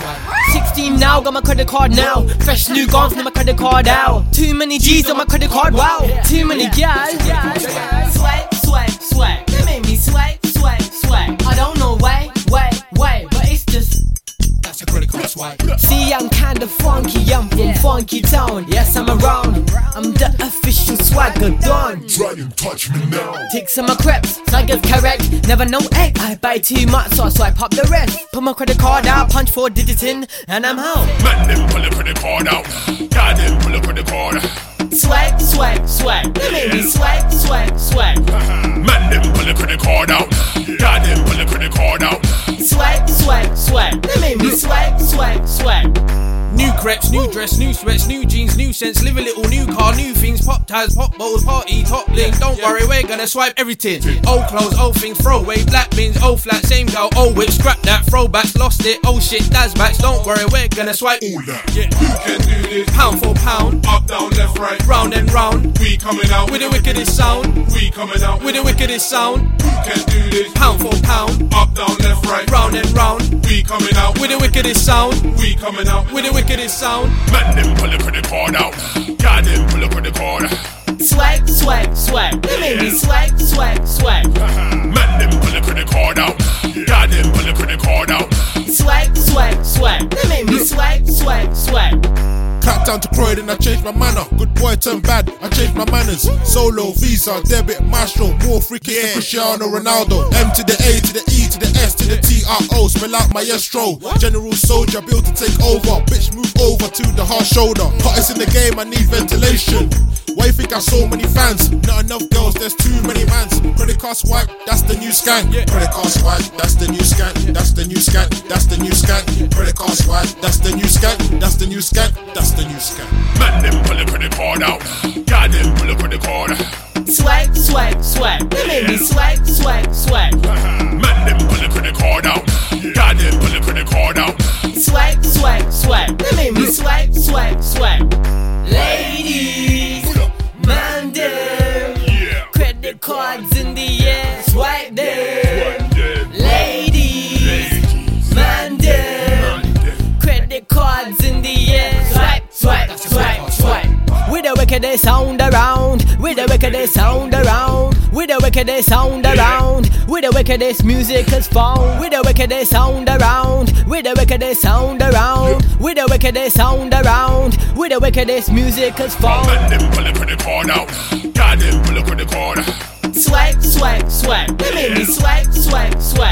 16 now, got my credit card now. Fresh new guns, need my credit card out. Too many G's on my credit card, wow. Too many gals. Swag, swag, swag. They made me swag, swag, swag. I don't know why, but it's just that's a credit card swipe. see, I'm kinda funky, I'm from Funky Town. Yes, I'm around, I'm the official swagger don. Try and touch me now. Take some of my crepes, swagger's correct. Never know egg, I buy too much, so I swipe up the rest. Put my credit card out, punch 4 digits in, and I'm out. Man, them pull the credit card out. God, them pull the credit card. Swag, swag, swag. They made me swag, swag, swag. Man, them pull the credit card out. God, them pull the credit card out. Swag, swag, swag. They made me swag, swag, swag. New crepes, new dress, new sweats, new jeans, new sense. Live a little new car, new things. Pop ties, pop bottles, party, top link. Don't worry, we're gonna swipe everything. Old clothes, old things, throw away. Black bins, old flat, same girl, old whip. Scrap that, throwbacks, lost it. Oh shit, that's backs. Don't worry, we're gonna swipe All that. yeah. Who can do this? Pound for pound, Up, down, left, right. round and round. We coming out With the wickedest sound, We coming out with the wickedest sound. Who can do this? Pound for pound, Up, down, left, right. round and round. We coming out With the wickedest sound, We coming out with the wickedest sound. Man, them pull the credit card out. God, them pull the credit card. Swag, swag, swag. They made me swag, swag, swag. Man, them pull the credit card out. God, them pull the credit card out. Swag, swag, swag. They made me swag, swag, swag. Clap down to Croydon, I changed my manner. Good boy turned bad, I changed my manners. Solo, Visa, debit, Maestro. More free kicks than Cristiano Ronaldo. M to the A, to the E, to the S, to the TRO. Smell out maestro. General soldier, built to take over. Bitch, move over to the hard shoulder. Hottest in the game, I need ventilation. Why you think I so many fans? Not enough girls, there's too many mans. Credit card swipe, that's the new skank. Credit card swipe, that's the new skank. That's the new skank, that's the new skank. Credit card swipe, that's the new skank. That's the new skank, that's the new skank. Man, them pull the credit card out. God, them pull the credit card. Swag, swag, swag. They made me swag, swag, swag. Man, them pull the credit card out. God, them pull the credit card out. Swag, swag, swag. They made me swag, swag, swag. Ladies, man them. Yeah. Credit cards in the air, swipe them. What them? Ladies, man them. Credit cards in the air, swipe, swipe, swipe, swipe. With the wickedest sound around, with the wickedest sound around, with the wickedest sound around, with the wickedest music is found, with the wickedest sound around, with the wickedest sound around, with the wickedest sound around, with the wickedest music is found. Man, them pull the credit card out. God, them pull the credit card. Swag, swag, swag. They made me swag, swag, swag.